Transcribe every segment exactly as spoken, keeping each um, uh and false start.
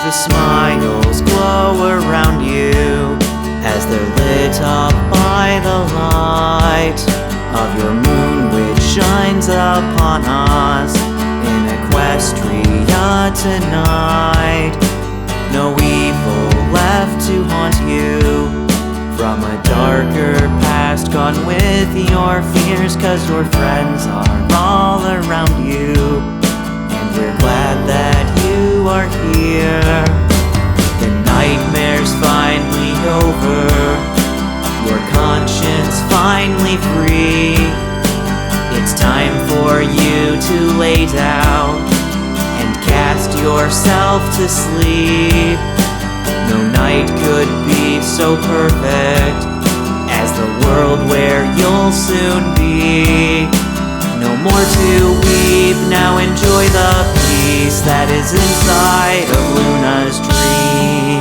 The smiles glow around you as they're lit up by the light of your moon, which shines upon us in Equestria tonight. No evil left to haunt you from a darker past, gone with your fears, 'cause your friends are all around you, and we're glad that you are here. The nightmare's finally over, your conscience finally free. It's time for you to lay down and cast yourself to sleep. No night could be so perfect as the world where you'll soon be. No more to weep, now enjoy the peace that is inside of Luna's dream.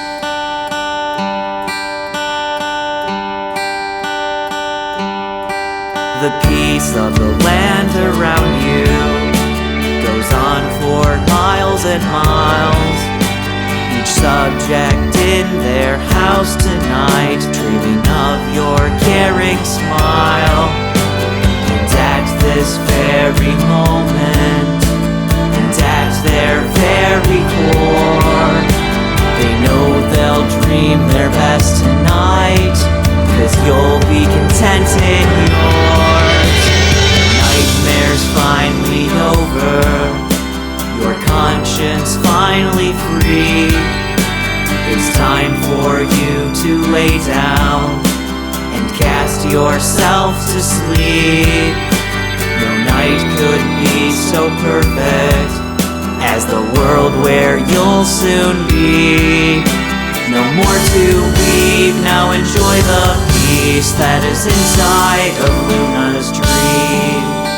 The peace of the land around you goes on for miles and miles. Each subject in their house tonight dreaming of your caring smile. And at this very moment, and at their very core, they know they'll dream their best tonight, 'cause you'll be content in yours. Nightmare's finally over, your conscience finally free. It's time for you to lay down and cast yourself to sleep. No night could be so perfect as the world where you'll soon be. No more to weep, now enjoy the peace that is inside of Luna's dream.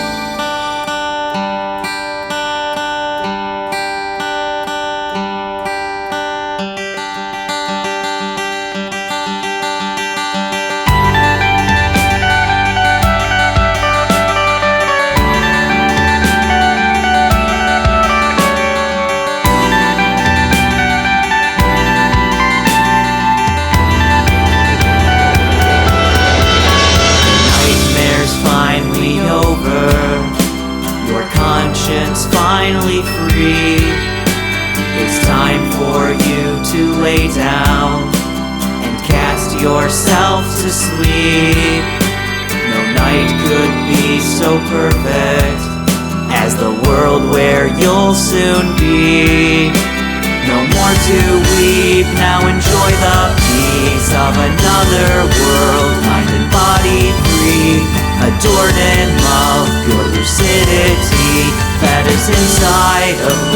Finally free. It's time for you to lay down and cast yourself to sleep. No night could be so perfect as the world where you'll soon be. No more to weep, now enjoy the peace of another world, mind and body free, adored in love, pure lucidity that is inside of